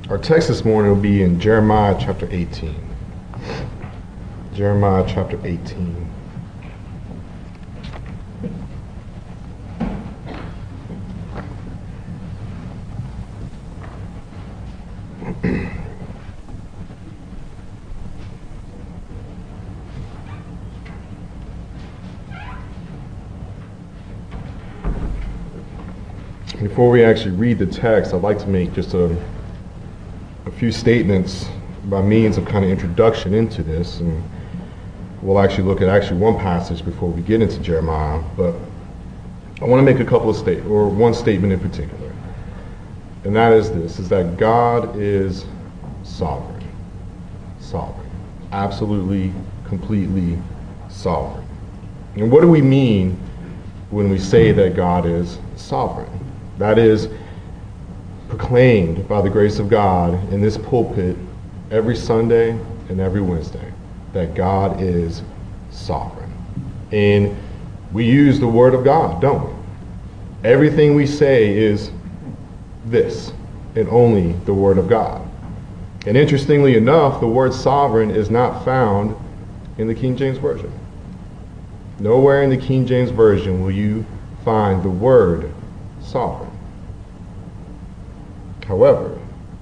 Our text this morning will be in Jeremiah chapter 18. Jeremiah chapter 18. Before we actually read the text, I'd like to make just a few statements by means of kind of introduction into this, and we'll actually look at one passage before we get into Jeremiah. But I want to make a couple of one statement in particular, and that is this: is that God is sovereign, absolutely, completely sovereign. And what do we mean when we say that God is sovereign? That is proclaimed by the grace of God in this pulpit every Sunday and every Wednesday, that God is sovereign. And we use the Word of God, don't we? Everything we say is this, and only the Word of God. And interestingly enough, the word sovereign is not found in the King James Version. Nowhere in the King James Version will you find the word sovereign. However,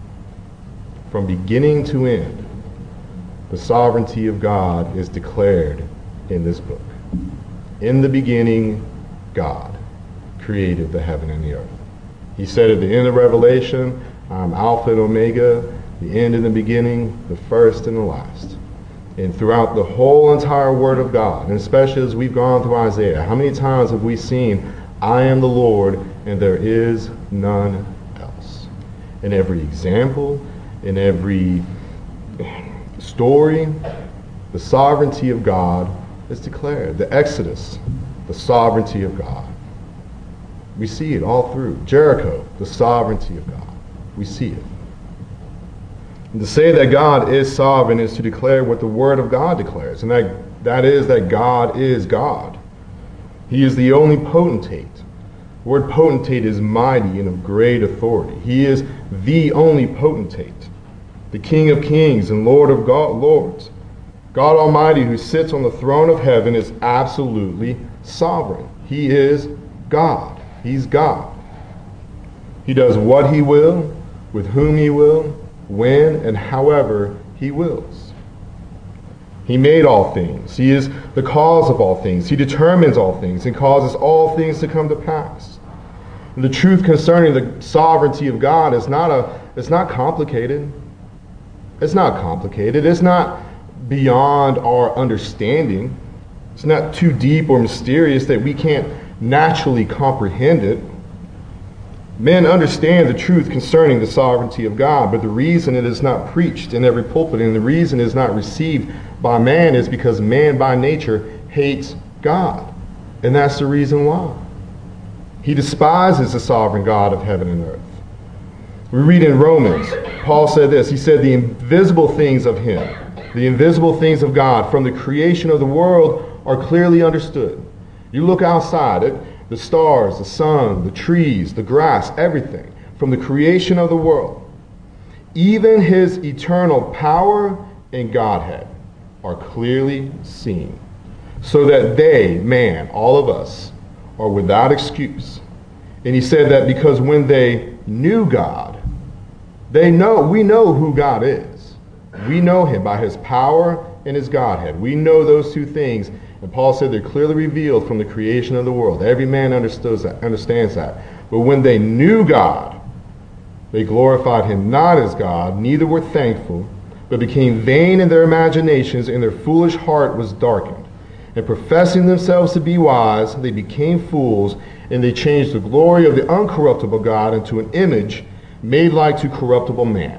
from beginning to end, the sovereignty of God is declared in this book. In the beginning, God created the heaven and the earth. He said at the end of Revelation, I'm Alpha and Omega, the end and the beginning, the first and the last. And throughout the whole entire Word of God, and especially as we've gone through Isaiah, how many times have we seen, I am the Lord, and there is none else? In every example, in every story, the sovereignty of God is declared. The Exodus, the sovereignty of God. We see it all through. Jericho, the sovereignty of God. We see it. And to say that God is sovereign is to declare what the Word of God declares, and that is that God is God. He is the only potentate. The word potentate is mighty and of great authority. He is the only potentate, the King of kings and Lord of lords. God Almighty, who sits on the throne of heaven, is absolutely sovereign. He is God. He's God. He does what He will, with whom He will, when and however He wills. He made all things. He is the cause of all things. He determines all things and causes all things to come to pass. And the truth concerning the sovereignty of God is it's not complicated. It's not complicated. It's not beyond our understanding. It's not too deep or mysterious that we can't naturally comprehend it. Men understand the truth concerning the sovereignty of God, but the reason it is not preached in every pulpit and the reason it is not received by man is because man by nature hates God. And that's the reason why. He despises the sovereign God of heaven and earth. We read in Romans, Paul said this. He said, the invisible things of Him, the invisible things of God from the creation of the world are clearly understood. You look outside it, the stars, the sun, the trees, the grass, everything from the creation of the world, even His eternal power and Godhead are clearly seen, so that they, man, all of us, are without excuse. And he said that because when they knew God, we know who God is. We know Him by His power and His Godhead. We know those two things. And Paul said they're clearly revealed from the creation of the world. Every man understands that. But when they knew God, they glorified Him not as God, neither were thankful, but became vain in their imaginations, and their foolish heart was darkened. And professing themselves to be wise, they became fools, and they changed the glory of the uncorruptible God into an image made like to corruptible man.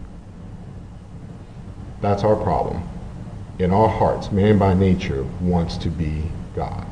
That's our problem. In our hearts, man by nature wants to be God.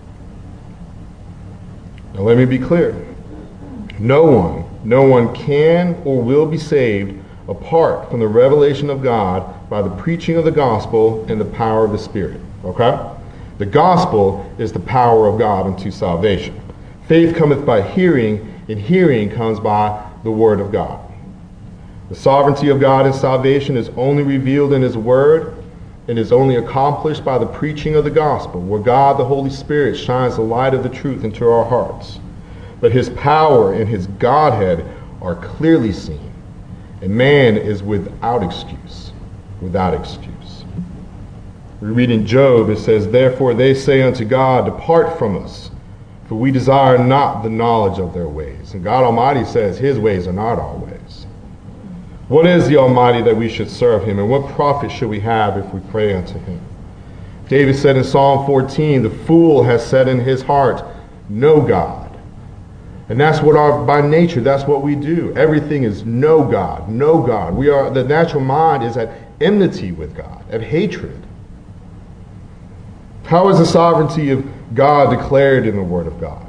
Now let me be clear. No one can or will be saved apart from the revelation of God by the preaching of the gospel and the power of the Spirit. Okay? The gospel is the power of God unto salvation. Faith cometh by hearing, and hearing comes by the word of God. The sovereignty of God in salvation is only revealed in his word and is only accomplished by the preaching of the gospel, where God, the Holy Spirit, shines the light of the truth into our hearts. But his power and his Godhead are clearly seen, and man is without excuse. Without excuse. We read in Job, it says, "Therefore they say unto God, Depart from us, for we desire not the knowledge of their ways." And God Almighty says his ways are not our ways. What is the Almighty that we should serve him, and what profit should we have if we pray unto him? David said in Psalm 14, "The fool has said in his heart, No God." And that's what by nature, that's what we do. Everything is no God, no God. The natural mind is at enmity with God, at hatred. How is the sovereignty of God declared in the Word of God?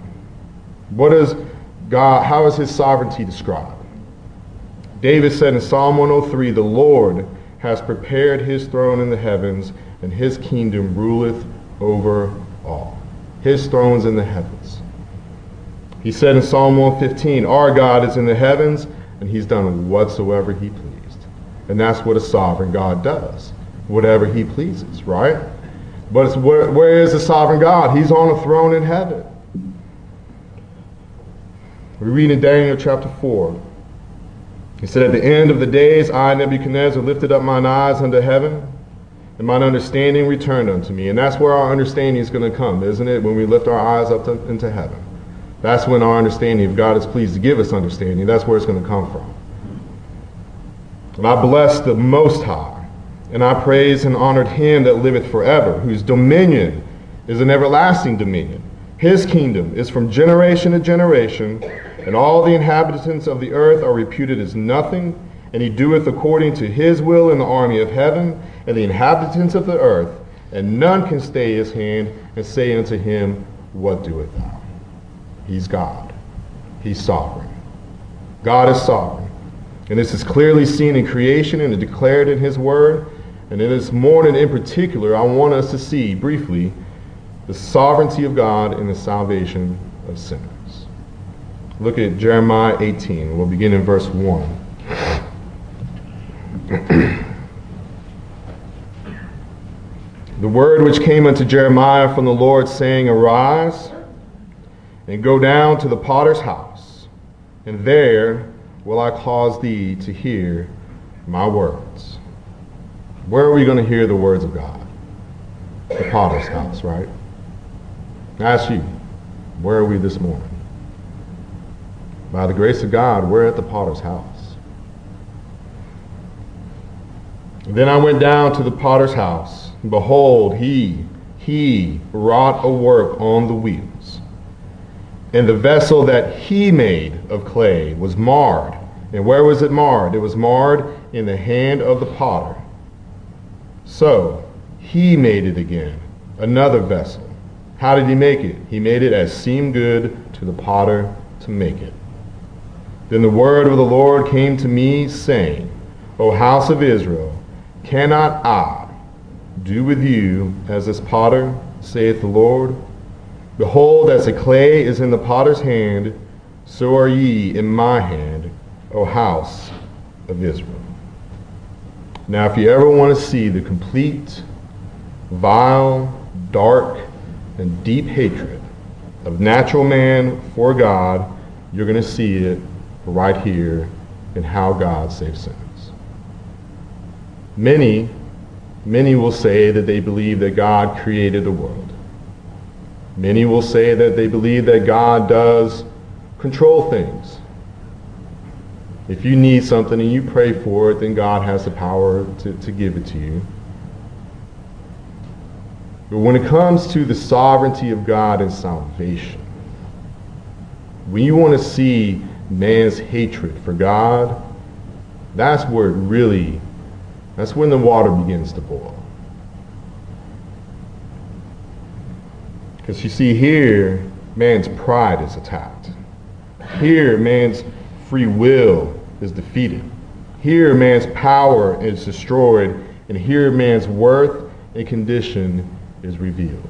How is his sovereignty described? David said in Psalm 103, "The Lord has prepared his throne in the heavens, and his kingdom ruleth over all." His throne's in the heavens. He said in Psalm 115, "Our God is in the heavens, and he's done whatsoever he pleased." And that's what a sovereign God does, whatever he pleases, right? But where is the sovereign God? He's on a throne in heaven. We read in Daniel chapter 4. He said, "At the end of the days, I, Nebuchadnezzar, lifted up mine eyes unto heaven, and mine understanding returned unto me." And that's where our understanding is going to come, isn't it? When we lift our eyes up into heaven. That's when our understanding of God is pleased to give us understanding. That's where it's going to come from. "And I blessed the Most High, and I praised and honored him that liveth forever, whose dominion is an everlasting dominion. His kingdom is from generation to generation, and all the inhabitants of the earth are reputed as nothing, and he doeth according to his will in the army of heaven and the inhabitants of the earth, and none can stay his hand and say unto him, What doest thou?" He's God. He's sovereign. God is sovereign. And this is clearly seen in creation and declared in his word. And in this morning in particular, I want us to see briefly the sovereignty of God in the salvation of sinners. Look at Jeremiah 18. We'll begin in verse 1. "The word which came unto Jeremiah from the Lord, saying, Arise, and go down to the potter's house, and there will I cause thee to hear my words." Where are we going to hear the words of God? The potter's house, right? I ask you, where are we this morning? By the grace of God, we're at the potter's house. And then I went down to the potter's house, and behold, he wrought a work on the wheels. And the vessel that he made of clay was marred. And where was it marred? It was marred in the hand of the potter. So he made it again, another vessel. How did he make it? He made it as seemed good to the potter to make it. Then the word of the Lord came to me, saying, O house of Israel, cannot I do with you as this potter, saith the Lord? Behold, as the clay is in the potter's hand, so are ye in my hand, O house of Israel. Now, if you ever want to see the complete, vile, dark, and deep hatred of natural man for God, you're going to see it right here in how God saves sinners. Many will say that they believe that God created the world. Many will say that they believe that God does control things. If you need something and you pray for it, then God has the power to give it to you. But when it comes to the sovereignty of God and salvation, when you want to see man's hatred for God, that's when the water begins to boil. Because you see, here, man's pride is attacked. Here, man's free will is defeated. Here, man's power is destroyed. And here, man's worth and condition is revealed.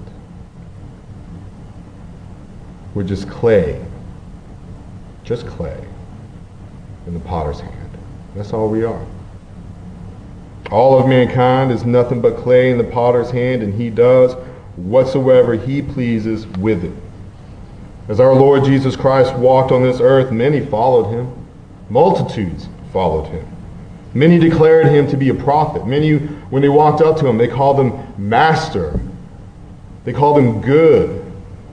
We're just clay in the potter's hand. That's all we are. All of mankind is nothing but clay in the potter's hand, and he does whatsoever he pleases with it. As our Lord Jesus Christ walked on this earth, many followed him. Multitudes followed him. Many declared him to be a prophet. Many, when they walked up to him, they called him master. They called him good.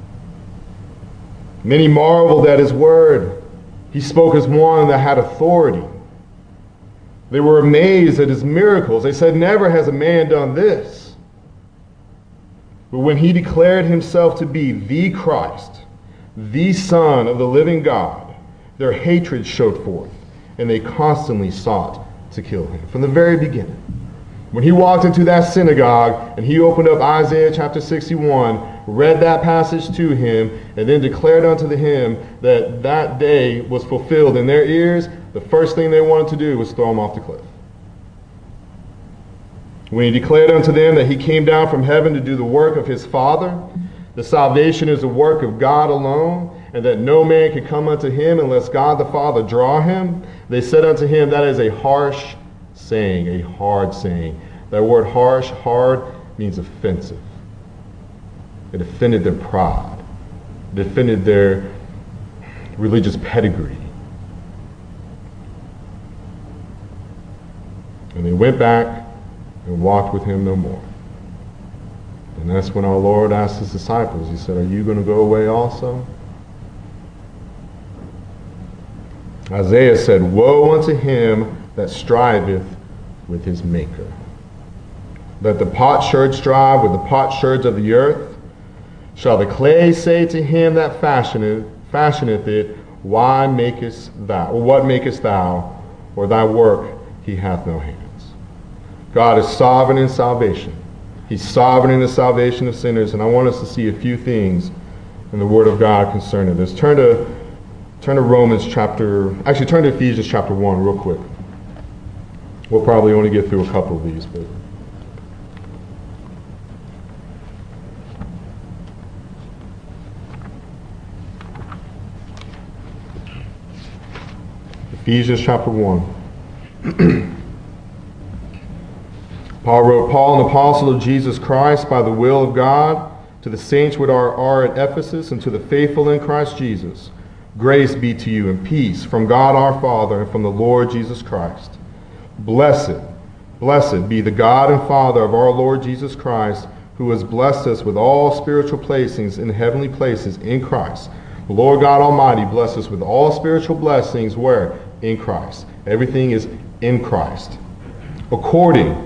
Many marveled at his word. He spoke as one that had authority. They were amazed at his miracles. They said, never has a man done this. But when he declared himself to be the Christ, the Son of the living God, their hatred showed forth, and they constantly sought to kill him from the very beginning. When he walked into that synagogue and he opened up Isaiah chapter 61, read that passage to him, and then declared unto him that that day was fulfilled in their ears, the first thing they wanted to do was throw him off the cliff. When he declared unto them that he came down from heaven to do the work of his Father, the salvation is the work of God alone, and that no man can come unto him unless God the Father draw him, they said unto him, that is a harsh saying, a hard saying. That word harsh, hard, means offensive. It offended their pride. It offended their religious pedigree. And they went back and walked with him no more. And that's when our Lord asked his disciples, he said, are you going to go away also? Isaiah said, woe unto him that striveth with his maker. Let the potsherd strive with the potsherds of the earth. Shall the clay say to him that fashioneth it, why makest thou, or what makest thou, or thy work he hath no hands. God is sovereign in salvation. He's sovereign in the salvation of sinners, and I want us to see a few things in the Word of God concerning this. Turn to Ephesians chapter 1 real quick. We'll probably only get through a couple of these, but Ephesians chapter 1. Paul wrote, Paul, an apostle of Jesus Christ, by the will of God, to the saints which are at Ephesus, and to the faithful in Christ Jesus, grace be to you and peace from God our Father and from the Lord Jesus Christ. Blessed be the God and Father of our Lord Jesus Christ, who has blessed us with all spiritual blessings in heavenly places in Christ. The Lord God Almighty bless us with all spiritual blessings where? In Christ. Everything is in Christ. According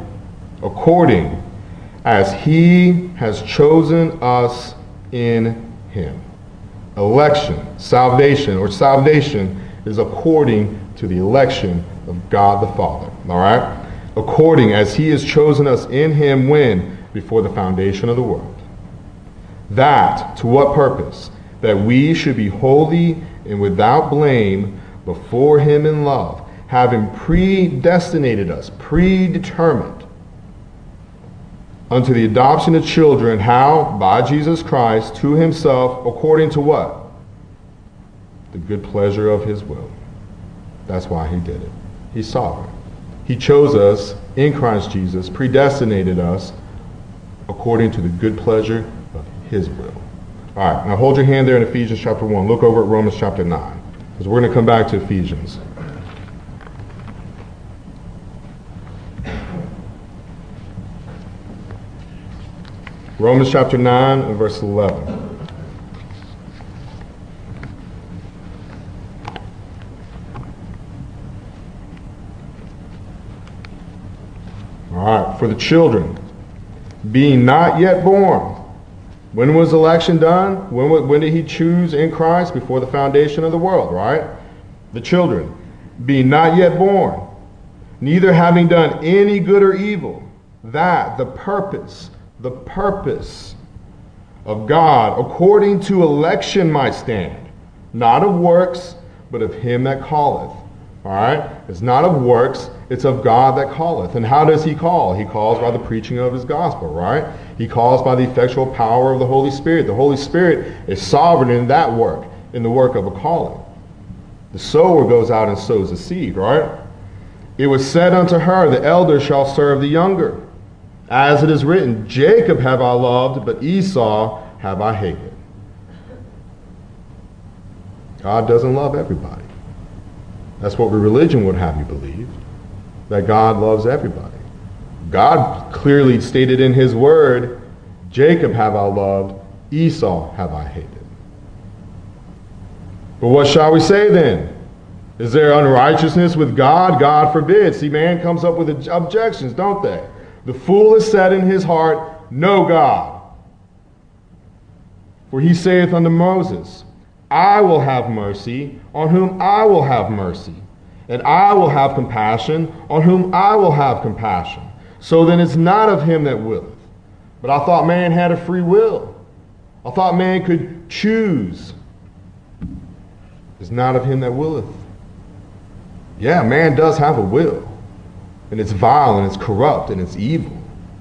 as he has chosen us in him. Election, salvation is according to the election of God the Father. All right? According as he has chosen us in him when? Before the foundation of the world. That, to what purpose? That we should be holy and without blame before him in love, having predetermined unto the adoption of children, how? By Jesus Christ, to himself, according to what? The good pleasure of his will. That's why he did it. He's sovereign. He chose us in Christ Jesus, predestinated us according to the good pleasure of his will. All right, now hold your hand there in Ephesians chapter 1. Look over at Romans chapter 9, because we're going to come back to Ephesians. Romans chapter 9 and verse 11. All right, for the children, being not yet born. When was election done? When did he choose in Christ? Before the foundation of the world, right? The children, being not yet born, neither having done any good or evil, that the purpose of God according to election might stand, not of works, but of him that calleth. All right? It's not of works, it's of God that calleth. And how does he call? He calls by the preaching of his gospel, right? He calls by the effectual power of the Holy Spirit. The Holy Spirit is sovereign in that work, in the work of a calling. The sower goes out and sows the seed, right? It was said unto her, the elder shall serve the younger. As it is written, Jacob have I loved, but Esau have I hated. God doesn't love everybody. That's what religion would have you believe, that God loves everybody. God clearly stated in his word, Jacob have I loved, Esau have I hated. But what shall we say then? Is there unrighteousness with God? God forbid. See, man comes up with objections, don't they? The fool has said in his heart, no God. For he saith unto Moses, I will have mercy on whom I will have mercy, and I will have compassion on whom I will have compassion. So then it's not of him that willeth. But I thought man had a free will. I thought man could choose. It's not of him that willeth. Yeah, man does have a will. And it's vile and it's corrupt and it's evil.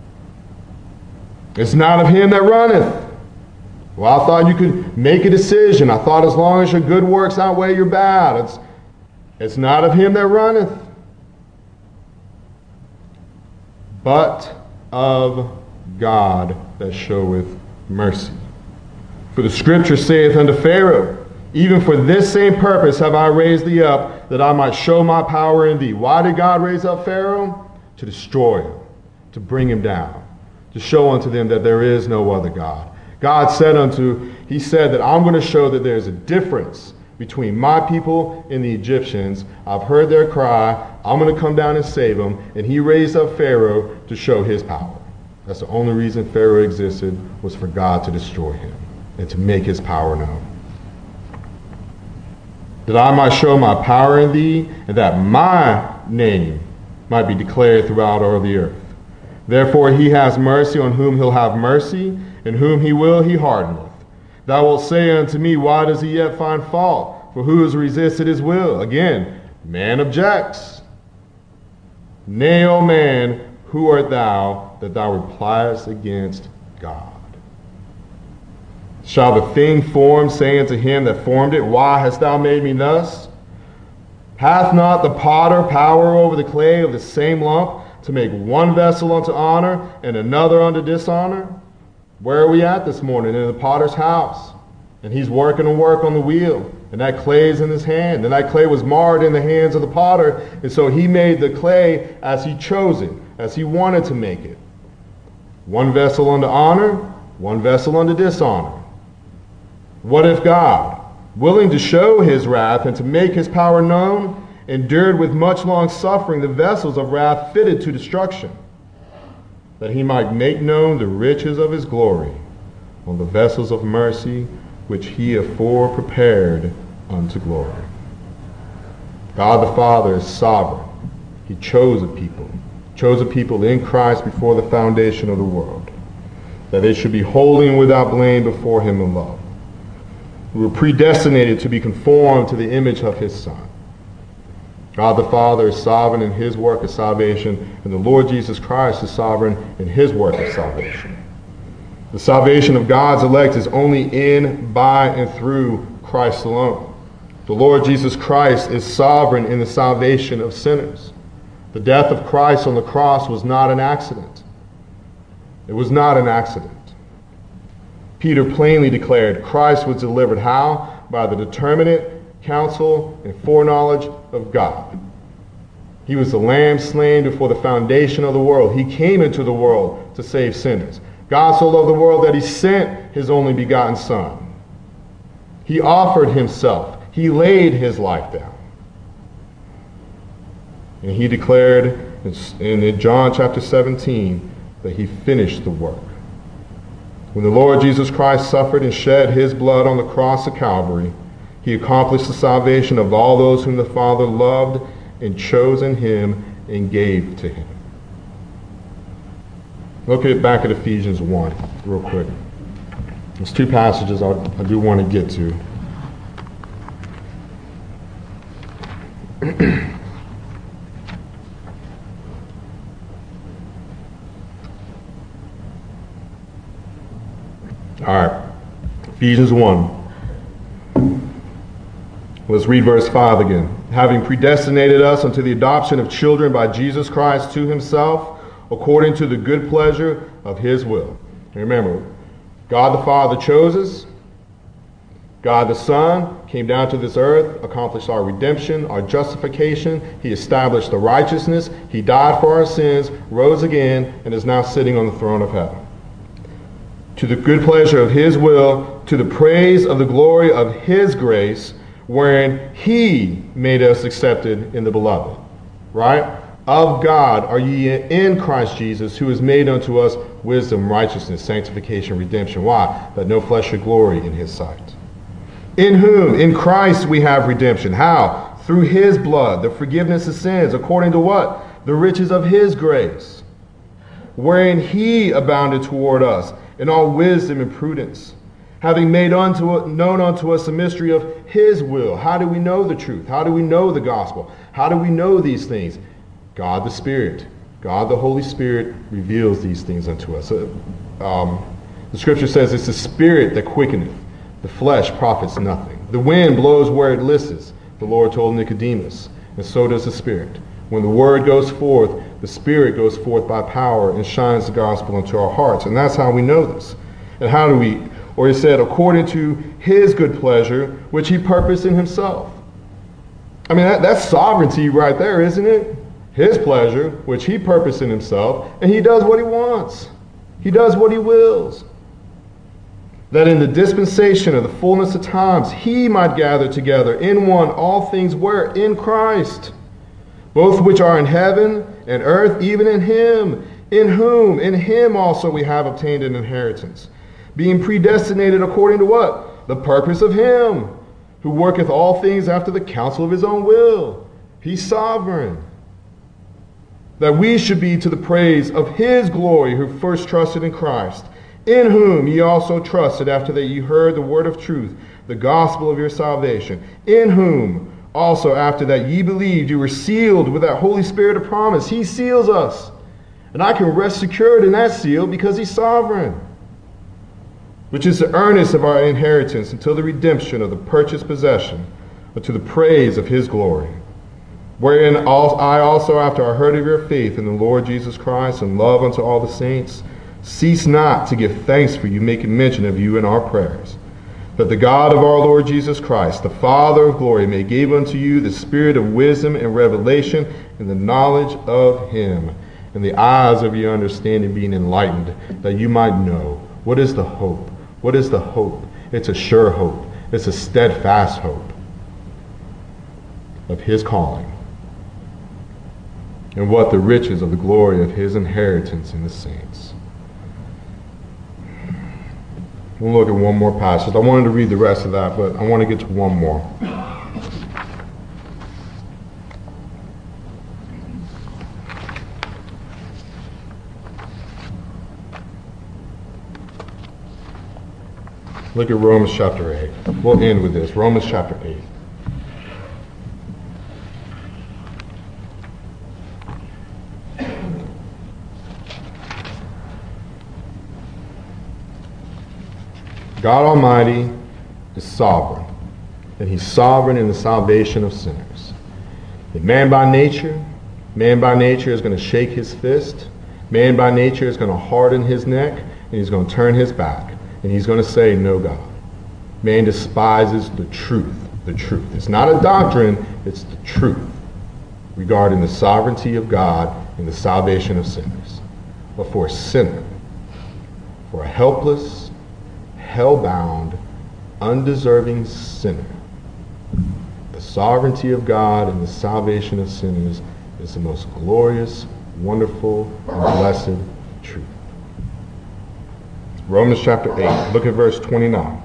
It's not of him that runneth. Well, I thought you could make a decision. I thought as long as your good works outweigh your bad. It's not of him that runneth, but of God that showeth mercy. For the scripture saith unto Pharaoh, even for this same purpose have I raised thee up, that I might show my power in thee. Why did God raise up Pharaoh? To destroy him, to bring him down, to show unto them that there is no other God. God said he said that I'm going to show that there's a difference between my people and the Egyptians. I've heard their cry. I'm going to come down and save them. And he raised up Pharaoh to show his power. That's the only reason Pharaoh existed, was for God to destroy him and to make his power known. That I might show my power in thee, and that my name might be declared throughout all the earth. Therefore he has mercy on whom he'll have mercy, and whom he will he hardeneth. Thou wilt say unto me, why does he yet find fault? For who has resisted his will? Again, man objects. Nay, O man, who art thou that thou repliest against God? Shall the thing formed say unto him that formed it, why hast thou made me thus? Hath not the potter power over the clay of the same lump, to make one vessel unto honor and another unto dishonor? Where are we at this morning? In the potter's house. And he's working a work on the wheel. And that clay is in his hand. And that clay was marred in the hands of the potter. And so he made the clay as he chose it, as he wanted to make it. One vessel unto honor, one vessel unto dishonor. What if God, willing to show his wrath and to make his power known, endured with much long suffering the vessels of wrath fitted to destruction, that he might make known the riches of his glory on the vessels of mercy which he afore prepared unto glory. God the Father is sovereign. He chose a people in Christ before the foundation of the world, that they should be holy and without blame before him in love. We were predestinated to be conformed to the image of his Son. God the Father is sovereign in his work of salvation, and the Lord Jesus Christ is sovereign in his work of salvation. The salvation of God's elect is only in, by, and through Christ alone. The Lord Jesus Christ is sovereign in the salvation of sinners. The death of Christ on the cross was not an accident. It was not an accident. Peter plainly declared Christ was delivered how? By the determinate counsel and foreknowledge of God. He was the lamb slain before the foundation of the world. He came into the world to save sinners. God so loved the world that he sent his only begotten Son. He offered himself. He laid his life down. And he declared in John chapter 17 that he finished the work. When the Lord Jesus Christ suffered and shed his blood on the cross of Calvary, he accomplished the salvation of all those whom the Father loved and chose in him and gave to him. Look back at Ephesians 1 real quick. There's two passages I do want to get to. All right, Ephesians 1. Let's read verse 5 again. having predestinated us unto the adoption of children by Jesus Christ to himself, according to the good pleasure of his will. And remember, God the Father chose us. God the Son came down to this earth, accomplished our redemption, our justification. He established the righteousness. He died for our sins, rose again, and is now sitting on the throne of heaven. To the good pleasure of his will, to the praise of the glory of his grace, wherein he made us accepted in the beloved. Right? Of God are ye in Christ Jesus, who is made unto us wisdom, righteousness, sanctification, redemption. Why? That no flesh should glory in his sight. In whom? In Christ we have redemption. How? Through his blood, the forgiveness of sins, according to what? The riches of his grace, wherein he abounded toward us in all wisdom and prudence, having made known unto us the mystery of his will. How do we know the truth? How do we know the gospel? How do we know these things? God the Spirit, God the Holy Spirit reveals these things unto us. The scripture says it's the Spirit that quickeneth. The flesh profits nothing. The wind blows where it listeth, the Lord told Nicodemus, and so does the Spirit. When the word goes forth, the Spirit goes forth by power and shines the gospel into our hearts. And that's how we know this. And how do we? Or he said, according to his good pleasure, which he purposed in himself. I mean, that's sovereignty right there, isn't it? His pleasure, which he purposed in himself, and he does what he wants. He does what he wills. That in the dispensation of the fullness of times, he might gather together in one all things where? In Christ. Both which are in heaven and earth, even in him, in whom, in him also we have obtained an inheritance, being predestinated according to what? The purpose of him, who worketh all things after the counsel of his own will. He's sovereign. That we should be to the praise of his glory, who first trusted in Christ, in whom ye also trusted after that ye heard the word of truth, the gospel of your salvation, in whom also after that ye believed, you were sealed with that Holy Spirit of promise. He seals us. And I can rest secured in that seal because he's sovereign, which is the earnest of our inheritance until the redemption of the purchased possession, unto the praise of his glory. Wherein I also, after I heard of your faith in the Lord Jesus Christ and love unto all the saints, cease not to give thanks for you, making mention of you in our prayers, that the God of our Lord Jesus Christ, the Father of glory, may give unto you the spirit of wisdom and revelation and the knowledge of him, and the eyes of your understanding being enlightened, that you might know what is the hope. What is the hope? It's a sure hope. It's a steadfast hope of his calling, and what the riches of the glory of his inheritance in the saints. We'll look at one more passage. I wanted to read the rest of that, but I want to get to one more. Look at Romans chapter 8. We'll end with this. Romans chapter 8. God Almighty is sovereign, and he's sovereign in the salvation of sinners. And man by nature is going to shake his fist. Man by nature is going to harden his neck, and he's going to turn his back, and he's going to say, no God. Man despises the truth. The truth. It's not a doctrine, it's the truth regarding the sovereignty of God and the salvation of sinners. But for a sinner, for a helpless, hell-bound, undeserving sinner, the sovereignty of God and the salvation of sinners is the most glorious, wonderful, and blessed truth. Romans chapter 8, look at verse 29.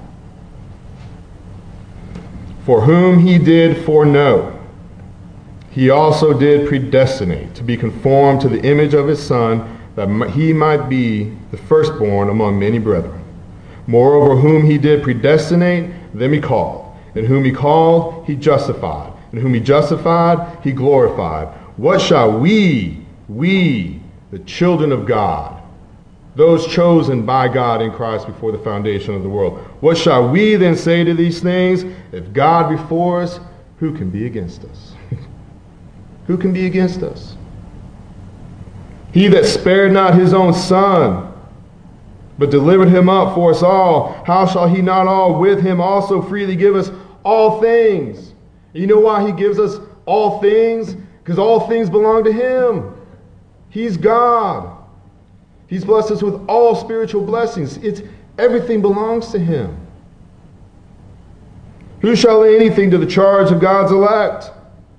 For whom he did foreknow, he also did predestinate to be conformed to the image of his Son, that he might be the firstborn among many brethren. Moreover, whom he did predestinate, them he called. And whom he called, he justified. And whom he justified, he glorified. What shall we, the children of God, those chosen by God in Christ before the foundation of the world, what shall we then say to these things? If God be for us, who can be against us? Who can be against us? He that spared not his own son, but delivered him up for us all, how shall he not all with him also freely give us all things? You know why he gives us all things? Because all things belong to him. He's God. He's blessed us with all spiritual blessings. Everything belongs to him. Who shall lay anything to the charge of God's elect?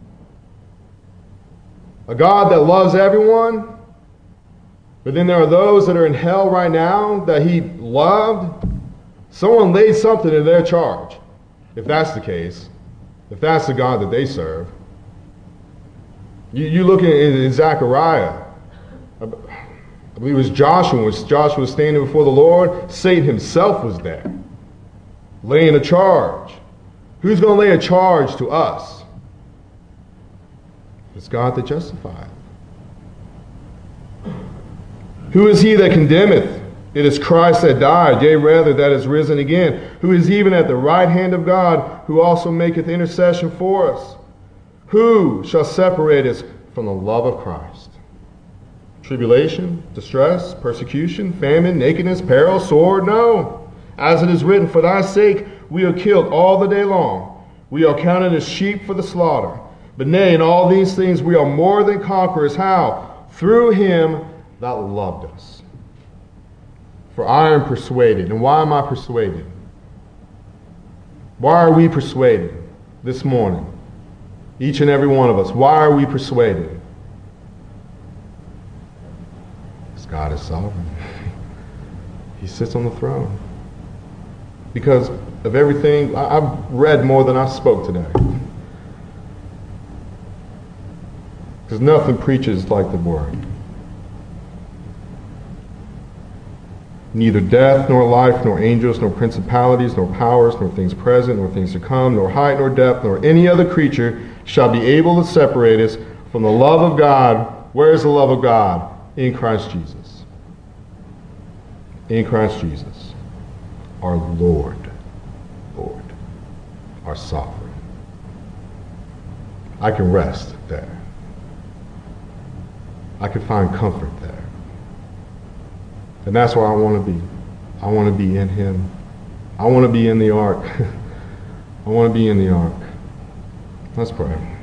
A God that loves everyone? But then there are those that are in hell right now that he loved. Someone laid something in their charge, if that's the case, if that's the God that they serve. You look in Zechariah, I believe it was Joshua. When Joshua was standing before the Lord, Satan himself was there, laying a charge. Who's going to lay a charge to us? It's God that justifieth. Who is he that condemneth? It is Christ that died, yea, rather, that is risen again, who is even at the right hand of God, who also maketh intercession for us. Who shall separate us from the love of Christ? Tribulation, distress, persecution, famine, nakedness, peril, sword? No. As it is written, for thy sake we are killed all the day long. We are counted as sheep for the slaughter. But nay, in all these things we are more than conquerors. How? Through him that loved us. For I am persuaded. And why am I persuaded? Why are we persuaded this morning? Each and every one of us. Why are we persuaded? Because God is sovereign. He sits on the throne. Because of everything, I've read more than I spoke today. Because nothing preaches like the Word. Neither death, nor life, nor angels, nor principalities, nor powers, nor things present, nor things to come, nor height, nor depth, nor any other creature shall be able to separate us from the love of God. Where is the love of God? In Christ Jesus. In Christ Jesus. Our Lord. Our sovereign. I can rest there. I can find comfort there. And that's where I want to be. I want to be in him. I want to be in the ark. I want to be in the ark. Let's pray.